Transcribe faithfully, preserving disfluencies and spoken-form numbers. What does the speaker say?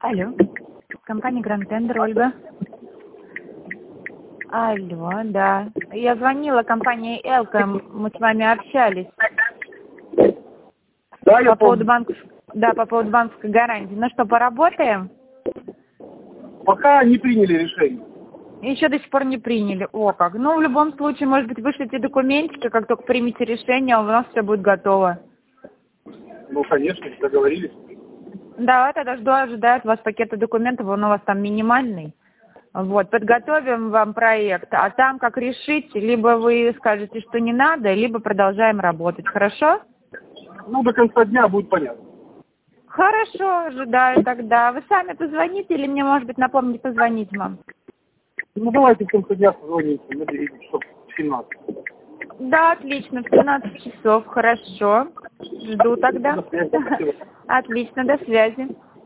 Алло. Компания Grand Tender, Ольга. Алло, да. Я звонила компании Элка, мы с вами общались. Да, я По поводу помню. банков... Да, по поводу банковской гарантии. Ну что, поработаем? Пока не приняли решение. Еще до сих пор не приняли. О, как. Ну, в любом случае, может быть, вышлите документики, как только примете решение, у нас все будет готово. Ну, конечно, договорились. Да, тогда жду, ожидаю от вас пакета документов, он у вас там минимальный. Вот, подготовим вам проект, а там как решить, либо вы скажете, что не надо, либо продолжаем работать, хорошо? Ну, до конца дня будет понятно. Хорошо, ожидаю тогда. Вы сами позвоните или мне, может быть, напомните позвонить вам? Ну, давайте в конце дня позвоните, наберите, чтобы в семнадцать. Да, отлично, в семнадцать часов, хорошо. Жду тогда. До связи, спасибо. Отлично, до связи.